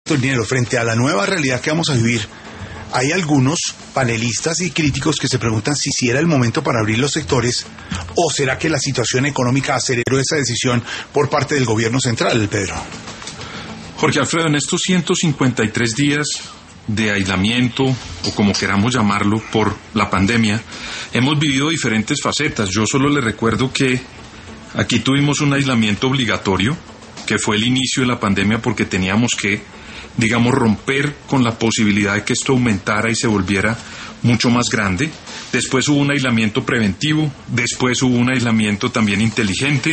Dinero, frente a la nueva realidad que vamos a vivir, hay algunos panelistas y críticos que se preguntan si era el momento para abrir los sectores o será que la situación económica aceleró esa decisión por parte del gobierno central, Pedro. Jorge Alfredo, en estos 153 días de aislamiento, o como queramos llamarlo, por la pandemia, hemos vivido diferentes facetas. Yo solo le recuerdo que aquí tuvimos un aislamiento obligatorio, que fue el inicio de la pandemia porque teníamos que, digamos, romper con la posibilidad de que esto aumentara y se volviera mucho más grande. Después hubo un aislamiento preventivo, después hubo un aislamiento también inteligente,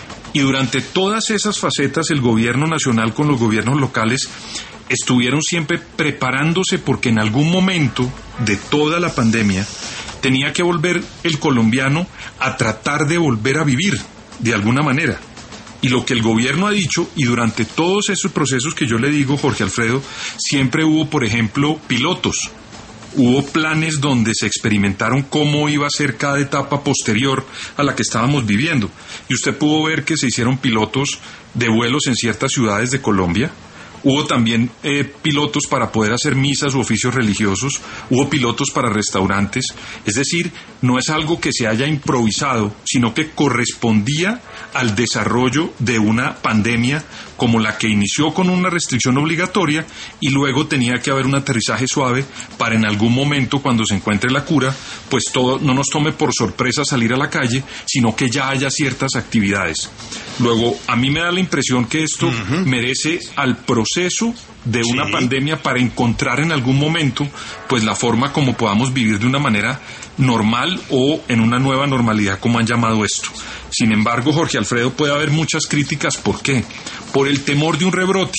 y durante todas esas facetas el gobierno nacional con los gobiernos locales estuvieron siempre preparándose porque en algún momento de toda la pandemia tenía que volver el colombiano a tratar de volver a vivir de alguna manera. Y lo que el gobierno ha dicho, y durante todos esos procesos que yo le digo, Jorge Alfredo, siempre hubo, por ejemplo, pilotos. Hubo planes donde se experimentaron cómo iba a ser cada etapa posterior a la que estábamos viviendo. Y usted pudo ver que se hicieron pilotos de vuelos en ciertas ciudades de Colombia. Hubo también pilotos para poder hacer misas u oficios religiosos, hubo pilotos para restaurantes, es decir, no es algo que se haya improvisado, sino que correspondía al desarrollo de una pandemia como la que inició con una restricción obligatoria y luego tenía que haber un aterrizaje suave para en algún momento, cuando se encuentre la cura, pues todo no nos tome por sorpresa salir a la calle, sino que ya haya ciertas actividades. Luego, a mí me da la impresión que esto merece al proceso de una pandemia para encontrar en algún momento pues la forma como podamos vivir de una manera normal o en una nueva normalidad, como han llamado esto. Sin embargo, Jorge Alfredo, puede haber muchas críticas. ¿Por qué? Por el temor de un rebrote.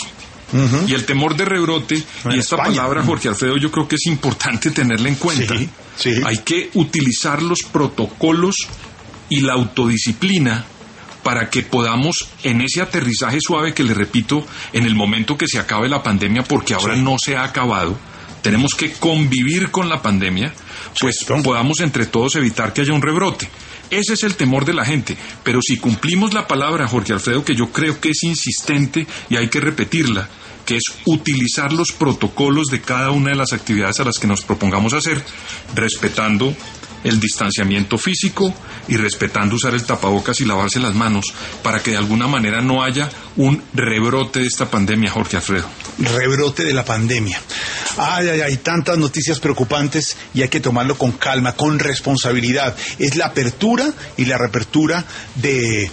Y el temor de rebrote, y esta palabra, Jorge Alfredo, yo creo que es importante tenerla en cuenta. Hay que utilizar los protocolos y la autodisciplina para que podamos, en ese aterrizaje suave que le repito, en el momento que se acabe la pandemia, porque ahora no se ha acabado, tenemos que convivir con la pandemia, pues podamos entre todos evitar que haya un rebrote. Ese es el temor de la gente, pero si cumplimos la palabra, Jorge Alfredo, que yo creo que es insistente y hay que repetirla, que es utilizar los protocolos de cada una de las actividades a las que nos propongamos hacer, respetando el distanciamiento físico y respetando usar el tapabocas y lavarse las manos para que de alguna manera no haya un rebrote de esta pandemia, Jorge Alfredo. Rebrote de la pandemia. Hay tantas noticias preocupantes y hay que tomarlo con calma, con responsabilidad. Es la apertura y la reapertura de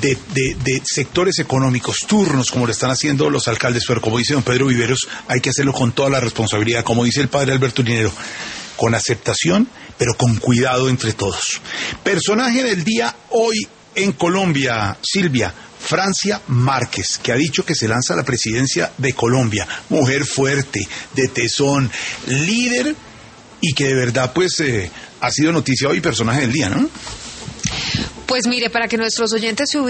sectores económicos, turnos, como lo están haciendo los alcaldes, pero como dice don Pedro Viveros, hay que hacerlo con toda la responsabilidad, como dice el padre Alberto Linero, con aceptación, pero con cuidado entre todos. Personaje del día hoy en Colombia, Silvia, Francia Márquez, que ha dicho que se lanza a la presidencia de Colombia. Mujer fuerte, de tesón, líder y que de verdad pues ha sido noticia hoy, personaje del día, ¿no? Pues mire, para que nuestros oyentes se